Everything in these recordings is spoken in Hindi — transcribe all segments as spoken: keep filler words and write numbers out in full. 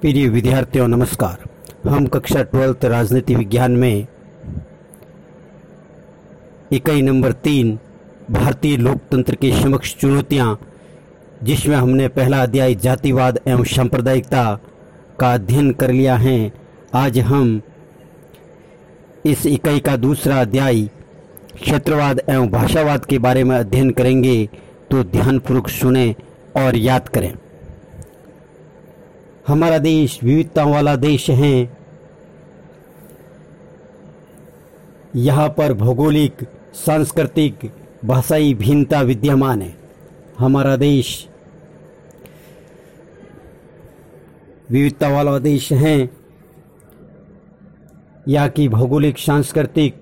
प्रिय विद्यार्थियों नमस्कार। हम कक्षा ट्वेल्थ राजनीति विज्ञान में इकाई नंबर तीन भारतीय लोकतंत्र के समक्ष चुनौतियां, जिसमें हमने पहला अध्याय जातिवाद एवं सांप्रदायिकता का अध्ययन कर लिया है। आज हम इस इकाई का दूसरा अध्याय क्षेत्रवाद एवं भाषावाद के बारे में अध्ययन करेंगे, तो ध्यानपूर्वक सुने और याद करें। हमारा देश विविधताओं वाला देश है। यहाँ पर भौगोलिक, सांस्कृतिक, भाषाई भिन्नता विद्यमान है। हमारा देश विविधता वाला देश है। यहाँ की भौगोलिक, सांस्कृतिक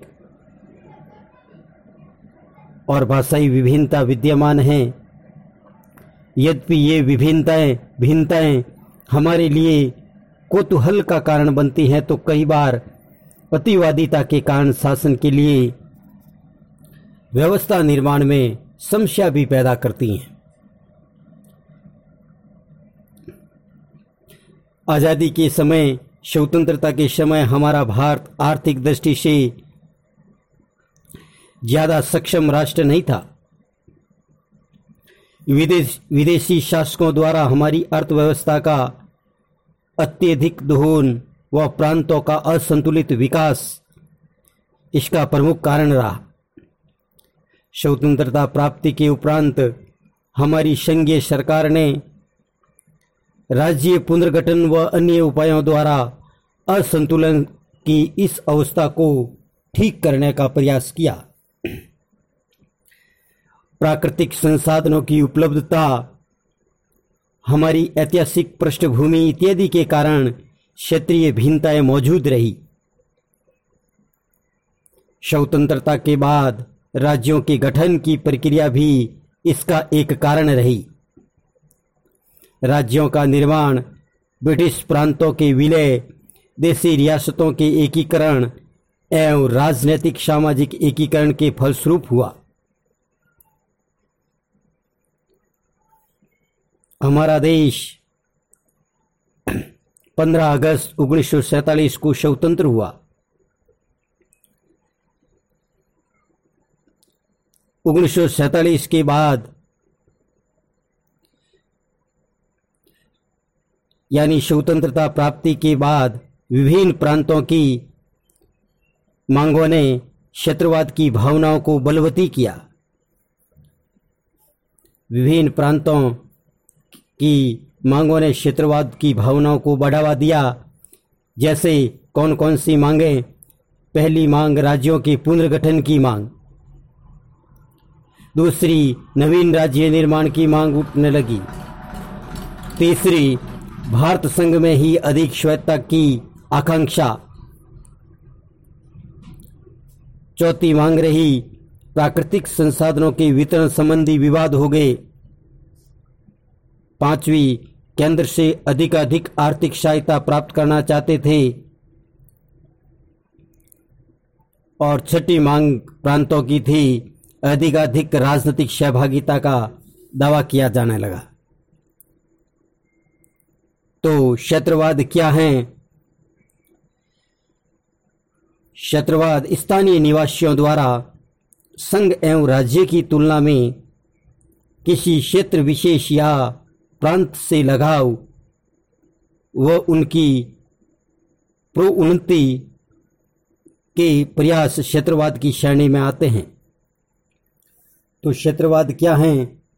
और भाषाई विभिन्नता विद्यमान है। यद्यपि ये विभिन्नताएं भिन्नताएं हमारे लिए कौतूहल का कारण बनती हैं, तो कई बार अतिवादिता के कारण शासन के लिए व्यवस्था निर्माण में समस्या भी पैदा करती हैं। आज़ादी के समय, स्वतंत्रता के समय हमारा भारत आर्थिक दृष्टि से ज़्यादा सक्षम राष्ट्र नहीं था। विदेश विदेशी शासकों द्वारा हमारी अर्थव्यवस्था का अत्यधिक दोहन व प्रांतों का असंतुलित विकास इसका प्रमुख कारण रहा। स्वतंत्रता प्राप्ति के उपरांत हमारी संघीय सरकार ने राज्य पुनर्गठन व अन्य उपायों द्वारा असंतुलन की इस अवस्था को ठीक करने का प्रयास किया। प्राकृतिक संसाधनों की उपलब्धता, हमारी ऐतिहासिक पृष्ठभूमि इत्यादि के कारण क्षेत्रीय भिन्नताएं मौजूद रही। स्वतंत्रता के बाद राज्यों के गठन की प्रक्रिया भी इसका एक कारण रही। राज्यों का निर्माण ब्रिटिश प्रांतों के विलय, देशी रियासतों के एकीकरण एवं राजनीतिक सामाजिक एकीकरण के फलस्वरूप हुआ। हमारा देश पंद्रह अगस्त उन्नीस सौ सैंतालीस को स्वतंत्र हुआ। उन्नीस सौ सैंतालीस के बाद यानी स्वतंत्रता प्राप्ति के बाद विभिन्न प्रांतों की मांगों ने क्षेत्रवाद की भावनाओं को बलवती किया। विभिन्न प्रांतों की मांगों ने क्षेत्रवाद की भावनाओं को बढ़ावा दिया। जैसे कौन कौन सी मांगें? पहली मांग राज्यों के पुनर्गठन की मांग, दूसरी नवीन राज्य निर्माण की मांग उठने लगी, तीसरी भारत संघ में ही अधिक स्वायत्तता की आकांक्षा, चौथी मांग रही प्राकृतिक संसाधनों के वितरण संबंधी विवाद हो गए, पांचवी केंद्र से अधिकाधिक आर्थिक सहायता प्राप्त करना चाहते थे, और छठी मांग प्रांतों की थी, अधिकाधिक राजनीतिक सहभागिता का दावा किया जाने लगा। तो क्षेत्रवाद क्या है? क्षेत्रवाद स्थानीय निवासियों द्वारा संघ एवं राज्य की तुलना में किसी क्षेत्र विशेष या प्रांत से लगाव व उनकी प्रोन्नति के प्रयास क्षेत्रवाद की श्रेणी में आते हैं। तो क्षेत्रवाद क्या है?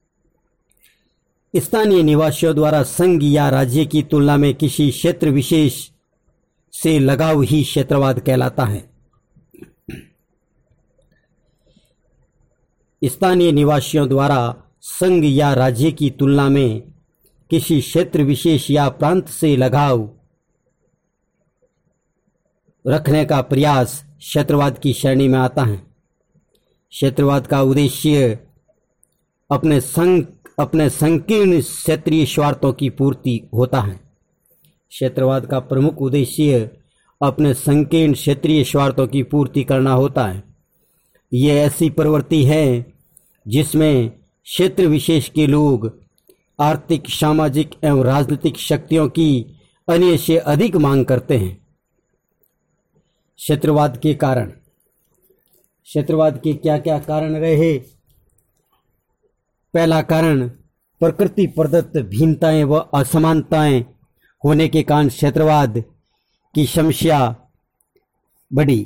स्थानीय निवासियों द्वारा संघ या राज्य की तुलना में किसी क्षेत्र विशेष से लगाव ही क्षेत्रवाद कहलाता है। स्थानीय निवासियों द्वारा संघ या राज्य की तुलना में किसी क्षेत्र विशेष या प्रांत से लगाव रखने का प्रयास क्षेत्रवाद की श्रेणी में आता है। क्षेत्रवाद का उद्देश्य अपने संघ अपने संकीर्ण क्षेत्रीय स्वार्थों की पूर्ति होता है। क्षेत्रवाद का प्रमुख उद्देश्य अपने संकीर्ण क्षेत्रीय स्वार्थों की पूर्ति करना होता है। ये ऐसी प्रवृत्ति है जिसमें क्षेत्र विशेष के लोग आर्थिक, सामाजिक एवं राजनीतिक शक्तियों की अन्य से अधिक मांग करते हैं। क्षेत्रवाद के कारण, क्षेत्रवाद के क्या क्या कारण रहे? पहला कारण प्रकृति प्रदत्त भिन्नताएं व असमानताएं होने के कारण क्षेत्रवाद की समस्या बढ़ी।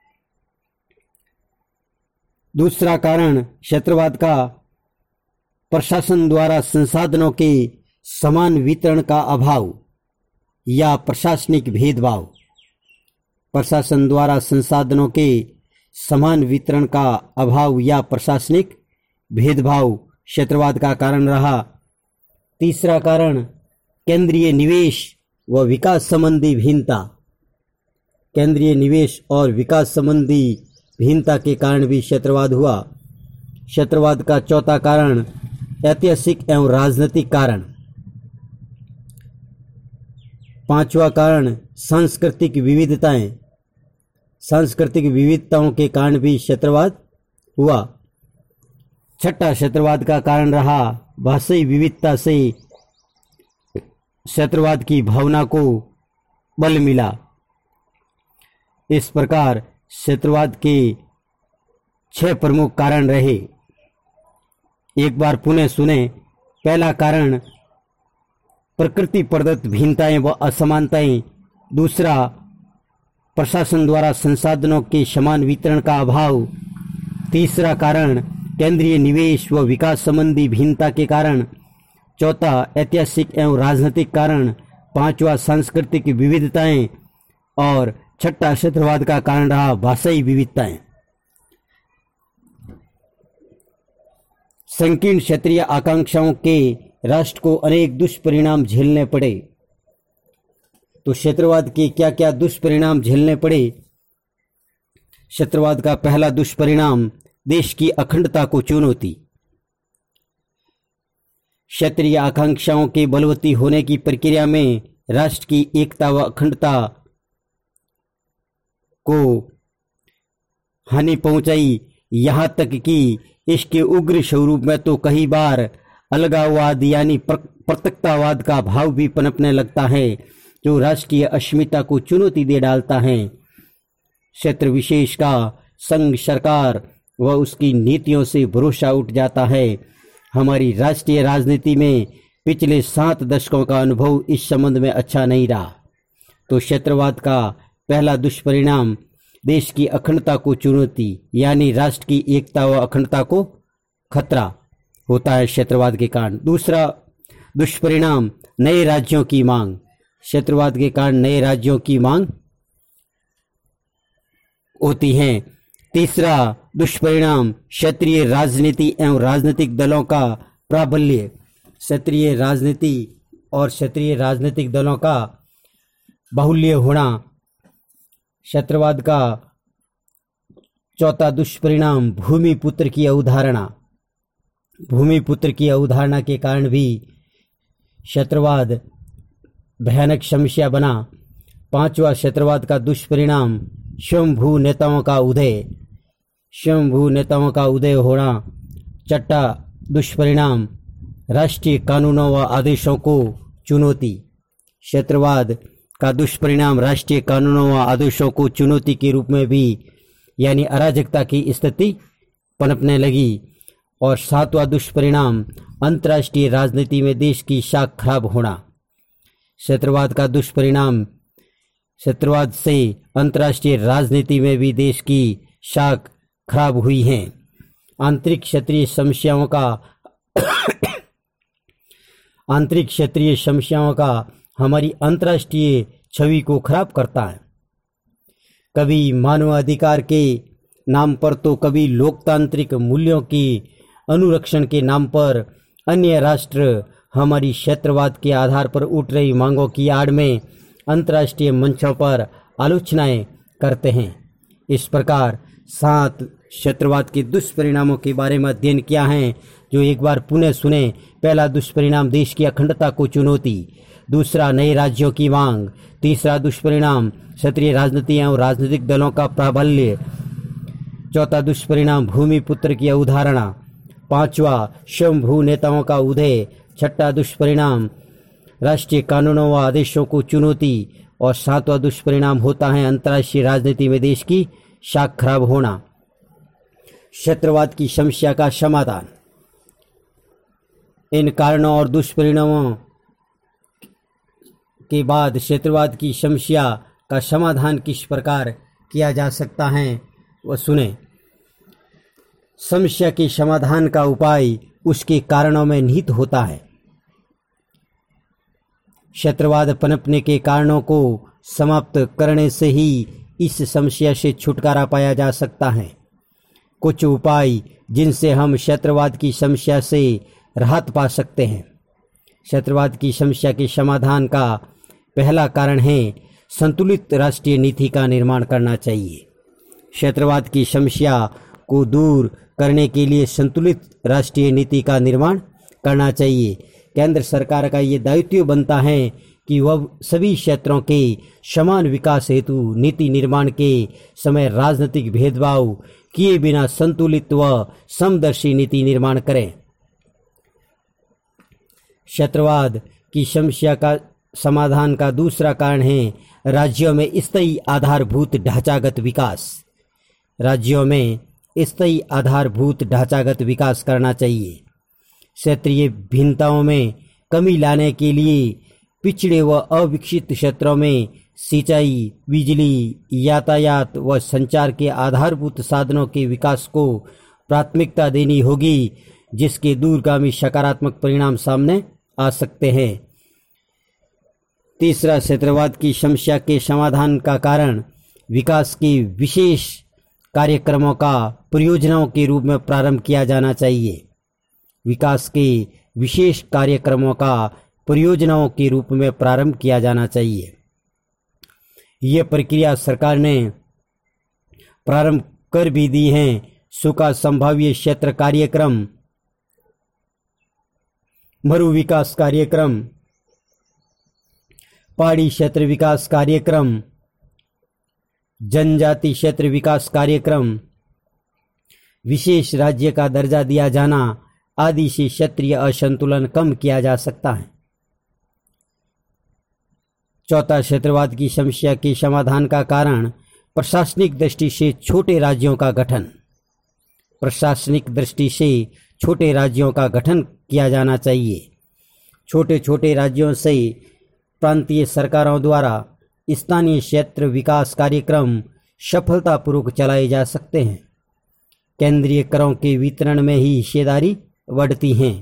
दूसरा कारण क्षेत्रवाद का प्रशासन द्वारा संसाधनों के समान वितरण का अभाव या प्रशासनिक भेदभाव। प्रशासन द्वारा संसाधनों के समान वितरण का अभाव या प्रशासनिक भेदभाव क्षेत्रवाद का कारण रहा। तीसरा कारण केंद्रीय निवेश व विकास संबंधी भिन्नता। केंद्रीय निवेश और विकास संबंधी भिन्नता के कारण भी क्षेत्रवाद हुआ। क्षेत्रवाद का चौथा कारण ऐतिहासिक एवं राजनीतिक कारण। पांचवा कारण सांस्कृतिक विविधताएं। सांस्कृतिक विविधताओं के कारण भी क्षेत्रवाद हुआ। छठा क्षेत्रवाद का कारण रहा भाषाई विविधता से क्षेत्रवाद की भावना को बल मिला। इस प्रकार क्षेत्रवाद के छह प्रमुख कारण रहे। एक बार पुनः सुने। पहला कारण प्रकृति प्रदत्त भिन्नताएं व असमानताएं। दूसरा प्रशासन द्वारा संसाधनों के समान वितरण का अभाव। तीसरा कारण केंद्रीय निवेश व विकास संबंधी भिन्नता के कारण। चौथा ऐतिहासिक एवं राजनीतिक कारण। पांचवा सांस्कृतिक विविधताएं और छठा क्षेत्रवाद का कारण रहा भाषाई विविधताएं। संकीर्ण क्षेत्रीय आकांक्षाओं के राष्ट्र को अनेक दुष्परिणाम झेलने पड़े। तो क्षेत्रवाद के क्या क्या दुष्परिणाम झेलने पड़े? क्षेत्रवाद का पहला दुष्परिणाम देश की अखंडता को चुनौती। क्षेत्रीय आकांक्षाओं के बलवती होने की प्रक्रिया में राष्ट्र की एकता व अखंडता को हानि पहुंचाई। यहां तक कि इसके उग्र स्वरूप में तो कई बार अलगाववाद यानी पृथकतावाद का भाव भी पनपने लगता है, जो राष्ट्रीय अस्मिता को चुनौती दे डालता है। क्षेत्र विशेष का संघ सरकार व उसकी नीतियों से भरोसा उठ जाता है। हमारी राष्ट्रीय राजनीति में पिछले सात दशकों का अनुभव इस संबंध में अच्छा नहीं रहा। तो क्षेत्रवाद का पहला दुष्परिणाम देश की अखंडता को चुनौती यानी राष्ट्र की एकता व अखंडता को खतरा होता है क्षेत्रवाद के कारण। दूसरा दुष्परिणाम नए राज्यों की मांग। क्षेत्रवाद के कारण नए राज्यों की मांग होती है। तीसरा दुष्परिणाम क्षेत्रीय राजनीति एवं राजनीतिक दलों का प्राबल्य। क्षेत्रीय राजनीति और क्षेत्रीय राजनीतिक दलों का बाहुल्य होना। क्षेत्रवाद का चौथा दुष्परिणाम भूमिपुत्र की अवधारणा। भूमिपुत्र की अवधारणा के कारण भी क्षेत्रवाद भयानक समस्या बना। पांचवा क्षेत्रवाद का दुष्परिणाम स्वयंभू नेताओं का उदय। स्वयंभू नेताओं का उदय होना। छठा दुष्परिणाम राष्ट्रीय कानूनों व आदेशों को चुनौती। क्षेत्रवाद का दुष्परिणाम राष्ट्रीय कानूनों व आदेशों को चुनौती के रूप में भी यानी अराजकता की स्थिति पनपने लगी। और सातवां दुष्परिणाम अंतर्राष्ट्रीय राजनीति में देश की साख खराब होना। क्षेत्रवाद का दुष्परिणाम क्षेत्रवाद से अंतर्राष्ट्रीय राजनीति में भी देश की साख खराब हुई है। आंतरिक क्षेत्रीय समस्याओं का आंतरिक क्षेत्रीय समस्याओं का हमारी अंतर्राष्ट्रीय छवि को खराब करता है। कभी मानवाधिकार के नाम पर तो कभी लोकतांत्रिक मूल्यों की अनुरक्षण के नाम पर अन्य राष्ट्र हमारी क्षेत्रवाद के आधार पर उठ रही मांगों की आड़ में अंतर्राष्ट्रीय मंचों पर आलोचनाएं करते हैं। इस प्रकार सात क्षेत्रवाद के दुष्परिणामों के बारे में अध्ययन किया है, जो एक बार पुनः सुने। पहला दुष्परिणाम देश की अखंडता को चुनौती। दूसरा नए राज्यों की मांग। तीसरा दुष्परिणाम क्षेत्रीय राजनीति और राजनीतिक दलों का प्राबल्य। चौथा दुष्परिणाम भूमिपुत्र की अवधारणा। पांचवा स्वयंभू नेताओं का उदय। छठा दुष्परिणाम राष्ट्रीय कानूनों व आदेशों को चुनौती और सातवां दुष्परिणाम होता है अंतर्राष्ट्रीय राजनीति में देश की साख खराब होना। क्षेत्रवाद की समस्या का समाधान। इन कारणों और दुष्परिणामों के बाद क्षेत्रवाद की समस्या का समाधान किस प्रकार किया जा सकता है वह सुने। समस्या के समाधान का उपाय उसके कारणों में निहित होता है। क्षेत्रवाद पनपने के कारणों को समाप्त करने से ही इस समस्या से छुटकारा पाया जा सकता है। कुछ उपाय जिनसे हम क्षेत्रवाद की समस्या से राहत पा सकते हैं। क्षेत्रवाद की समस्या के समाधान का पहला कारण है संतुलित राष्ट्रीय नीति का निर्माण करना चाहिए। क्षेत्रवाद की समस्या को दूर करने के लिए संतुलित राष्ट्रीय नीति का निर्माण करना चाहिए। केंद्र सरकार का ये दायित्व बनता है कि वह सभी क्षेत्रों के समान विकास हेतु नीति निर्माण के समय राजनीतिक भेदभाव किए बिना संतुलित व समदर्शी नीति निर्माण करें। क्षेत्रवाद की समस्या का समाधान का दूसरा कारण है राज्यों में स्थायी आधारभूत ढांचागत विकास। राज्यों में स्थायी आधारभूत ढांचागत विकास करना चाहिए। क्षेत्रीय भिन्नताओं में कमी लाने के लिए पिछड़े व अविकसित क्षेत्रों में सिंचाई, बिजली, यातायात व संचार के आधारभूत साधनों के विकास को प्राथमिकता देनी होगी, जिसके दूरगामी सकारात्मक परिणाम सामने आ सकते हैं। तीसरा, क्षेत्रवाद की समस्या के समाधान का कारण विकास के विशेष कार्यक्रमों का परियोजनाओं के रूप में प्रारंभ किया जाना चाहिए। विकास के विशेष कार्यक्रमों का परियोजनाओं के रूप में प्रारंभ किया जाना चाहिए। ये प्रक्रिया सरकार ने प्रारंभ कर भी दी है। सूखा संभाव्य क्षेत्र कार्यक्रम, मरु विकास कार्यक्रम, पहाड़ी क्षेत्र विकास कार्यक्रम, जनजाति क्षेत्र विकास कार्यक्रम, विशेष राज्य का दर्जा दिया जाना आदि से क्षेत्रीय असंतुलन कम किया जा सकता है। चौथा, क्षेत्रवाद की समस्या के समाधान का कारण प्रशासनिक दृष्टि से छोटे राज्यों का गठन। प्रशासनिक दृष्टि से छोटे राज्यों का गठन किया जाना चाहिए। छोटे छोटे राज्यों से प्रांतीय सरकारों द्वारा स्थानीय क्षेत्र विकास कार्यक्रम सफलतापूर्वक चलाए जा सकते हैं। केंद्रीय करों के वितरण में ही हिस्सेदारी बढ़ती है।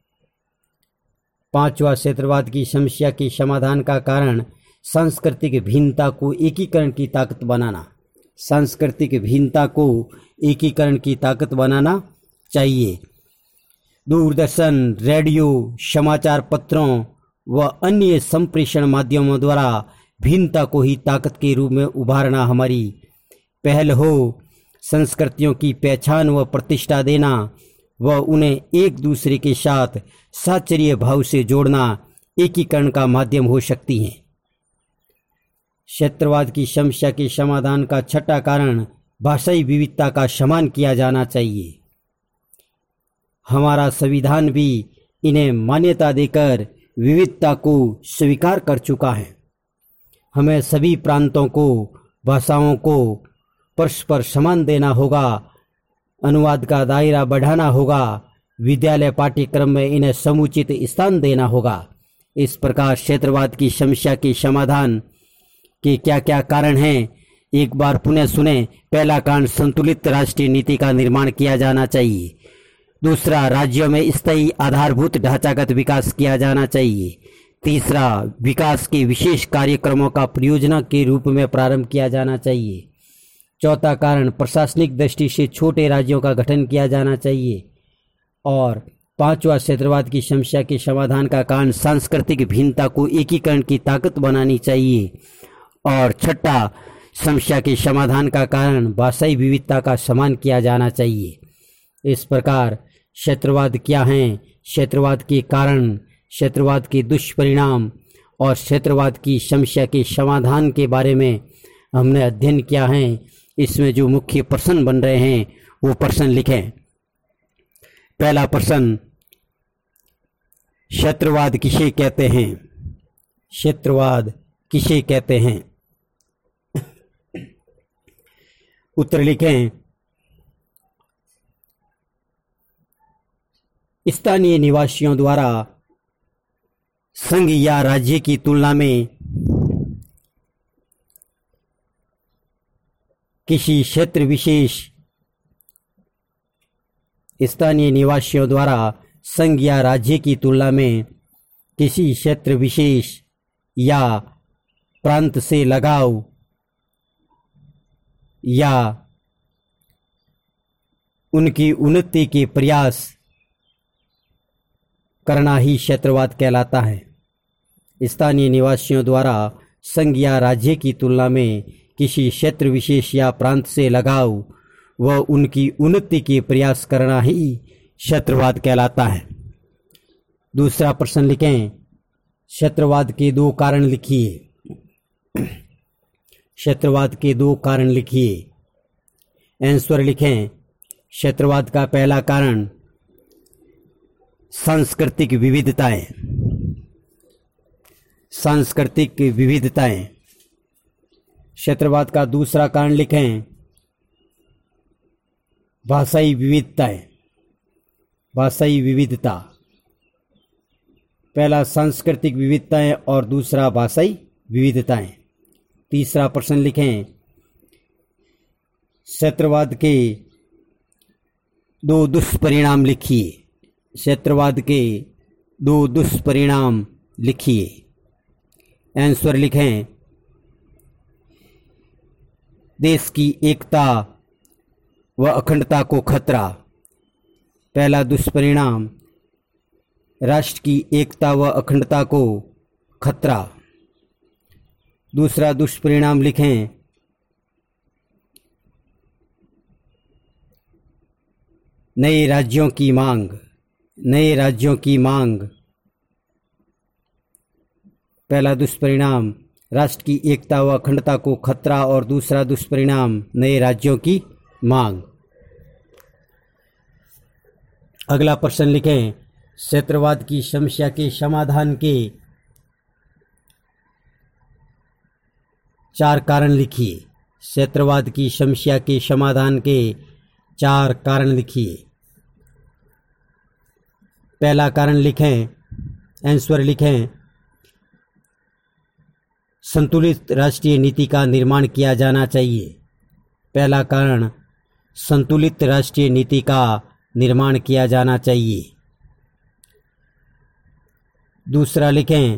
पांचवा, क्षेत्रवाद की समस्या के समाधान का कारण सांस्कृतिक भिन्नता को एकीकरण की ताकत बनाना। सांस्कृतिक भिन्नता को एकीकरण की ताकत बनाना चाहिए। दूरदर्शन, रेडियो, समाचार पत्रों व अन्य संप्रेषण माध्यमों द्वारा भिन्नता को ही ताकत के रूप में उभारना हमारी पहल हो। संस्कृतियों की पहचान व प्रतिष्ठा देना व उन्हें एक दूसरे के साथ साहचर्य भाव से जोड़ना एकीकरण का माध्यम हो सकती हैं। क्षेत्रवाद की समस्या के समाधान का छठा कारण भाषाई विविधता का सम्मान किया जाना चाहिए। हमारा संविधान भी इन्हें मान्यता देकर विविधता को स्वीकार कर चुका है। हमें सभी प्रांतों को, भाषाओं को परस्पर समान देना होगा। अनुवाद का दायरा बढ़ाना होगा। विद्यालय पाठ्यक्रम में इन्हें समुचित स्थान देना होगा। इस प्रकार क्षेत्रवाद की समस्या के समाधान के क्या क्या कारण हैं, एक बार पुनः सुने। पहला कारण, संतुलित राष्ट्रीय नीति का निर्माण किया जाना चाहिए। दूसरा, राज्यों में स्थायी आधारभूत ढांचागत विकास किया जाना चाहिए। तीसरा, विकास के विशेष कार्यक्रमों का परियोजना के रूप में प्रारंभ किया जाना चाहिए। चौथा कारण, प्रशासनिक दृष्टि से छोटे राज्यों का गठन किया जाना चाहिए। और पांचवा, क्षेत्रवाद की समस्या के समाधान का कारण सांस्कृतिक भिन्नता को एकीकरण की ताकत बनानी चाहिए। और छठा, समस्या के समाधान का कारण भाषाई विविधता का सम्मान किया जाना चाहिए। इस प्रकार क्षेत्रवाद क्या है, क्षेत्रवाद के कारण, क्षेत्रवाद के दुष्परिणाम और क्षेत्रवाद की समस्या के समाधान के बारे में हमने अध्ययन किया है। इसमें जो मुख्य प्रश्न बन रहे हैं वो प्रश्न लिखें। पहला प्रश्न, क्षेत्रवाद किसे कहते हैं? क्षेत्रवाद किसे कहते हैं? उत्तर लिखें। स्थानीय निवासियों द्वारा संघ या राज्य की तुलना में किसी क्षेत्र विशेष स्थानीय निवासियों द्वारा संघ या राज्य की तुलना में किसी क्षेत्र विशेष या प्रांत से लगाव या उनकी उन्नति के प्रयास करना ही क्षेत्रवाद कहलाता है। स्थानीय निवासियों द्वारा संघ या राज्य की तुलना में किसी क्षेत्र विशेष या प्रांत से लगाव व उनकी उन्नति के प्रयास करना ही क्षेत्रवाद कहलाता है। दूसरा प्रश्न लिखें। क्षेत्रवाद के दो कारण लिखिए। क्षेत्रवाद के दो कारण लिखिए। आंसर लिखें। क्षेत्रवाद का पहला कारण सांस्कृतिक विविधताएं। सांस्कृतिक विविधताएं। क्षेत्रवाद का दूसरा कारण लिखें भाषाई विविधताएं। भाषाई विविधता। पहला सांस्कृतिक विविधताएं और दूसरा भाषाई विविधताएं। तीसरा प्रश्न लिखें। क्षेत्रवाद के दो दुष्परिणाम लिखिए। क्षेत्रवाद के दो दुष्परिणाम लिखिए। आंसर लिखें। देश की एकता व अखंडता को खतरा। पहला दुष्परिणाम राष्ट्र की एकता व अखंडता को खतरा। दूसरा दुष्परिणाम लिखें नए राज्यों की मांग। नए राज्यों की मांग। पहला दुष्परिणाम राष्ट्र की एकता व अखंडता को खतरा और दूसरा दुष्परिणाम नए राज्यों की मांग। अगला प्रश्न लिखें। क्षेत्रवाद की समस्या के समाधान के चार कारण लिखिए। क्षेत्रवाद की समस्या के समाधान के चार कारण लिखिए। पहला कारण लिखें। आंसर लिखें संतुलित राष्ट्रीय नीति का निर्माण किया जाना चाहिए। पहला कारण संतुलित राष्ट्रीय नीति का निर्माण किया जाना चाहिए। दूसरा लिखें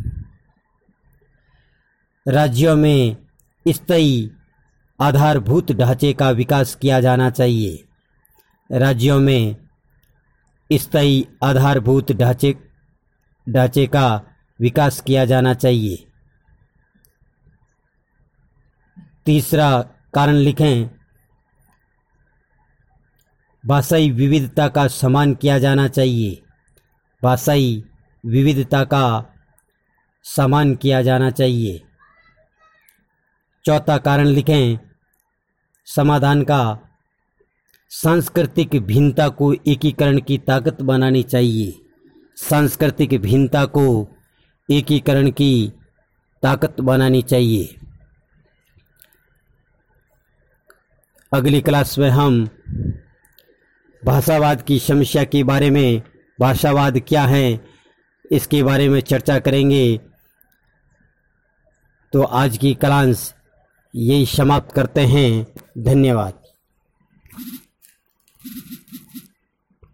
राज्यों में स्थायी आधारभूत ढांचे का विकास किया जाना चाहिए। राज्यों में स्थायी आधारभूत ढांचे ढांचे का विकास किया जाना चाहिए। तीसरा कारण लिखें भाषाई विविधता का सम्मान किया जाना चाहिए। भाषाई विविधता का सम्मान किया जाना चाहिए। चौथा कारण लिखें समाधान का सांस्कृतिक भिन्नता को एकीकरण की ताकत बनानी चाहिए। सांस्कृतिक भिन्नता को एकीकरण की ताकत बनानी चाहिए। अगली क्लास में हम भाषावाद की समस्या के बारे में, भाषावाद क्या है, इसके बारे में चर्चा करेंगे। तो आज की क्लास यही समाप्त करते हैं। धन्यवाद।